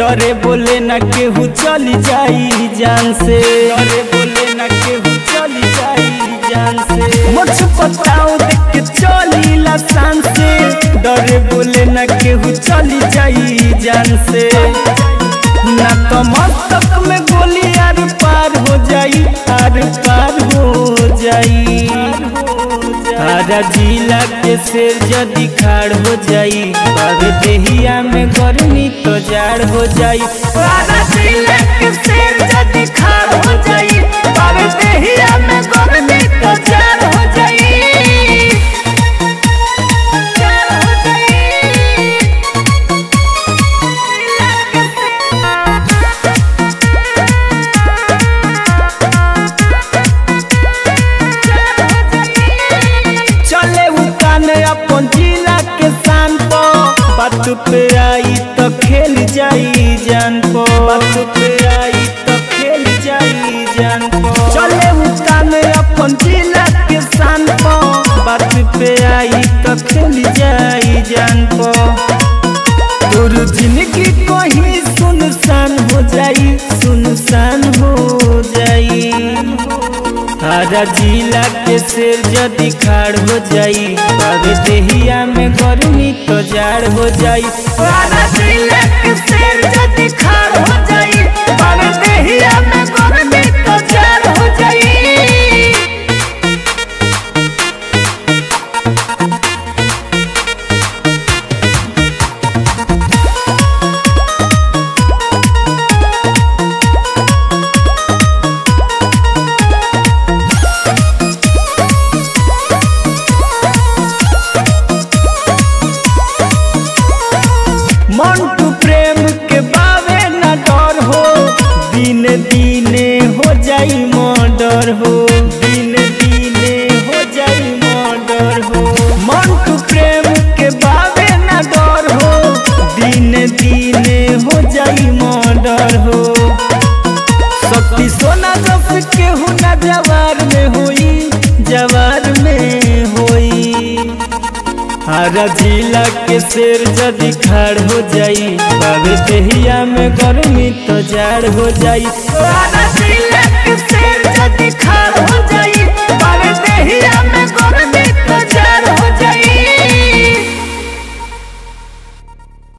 डरे बोले न केहू चली जाई जान से, डरे बोले न केहू चली जाई जान से। मुझ पताओ देख के चली लसान से, डरे बोले न केहू चली जाई जान से। ना तो मस्तक में गोली आर पार हो जाई, आर पार हो जाई। आरा जिला के शेर जदी खाड़ हो जाई, बाबे देहिया में गर्मी तो जाड़ हो जाई। आरा जिला के शेर जदी खाड़ हो जाई, बाबे देहिया में गर्मी तो जाड़ हो जाई। अपन जिला के शान पो बात पे आई तो खेल जाई जान पो, बात पे आई तो खेल जाई जान पो। चले उताने अपन जिला के शान पो बात पे आई तो खेल जाई जान पो। तोर जिंदगी कहीं सुनसान हो जाई, सुनसान हो जाई। आरा जिला के शेर जदी खाड़ हो जाई, बाबे देहिया में गर्मी तो जाड़ हो जाई। आरा जिला के शेर जदी खाड़ हो जाई, बाबे देहिया में गर्मी तो जाड़ हो जाई। मंटू प्रेम के बावे न डर हो, दिन दिने हो जाई मर्डर हो, दिन दिने हो जाई मर्डर हो। मंटू प्रेम के बावे न डर हो, दिन दिने हो जाई मर्डर हो। शक्ति सोना जस केहू न जवार में होई, जवार में होई। आरा जिला के शेर जदी खाड़ हो जाई, बाबे देहिया में गर्मी तो जाड़ हो जाई। आरा जिला के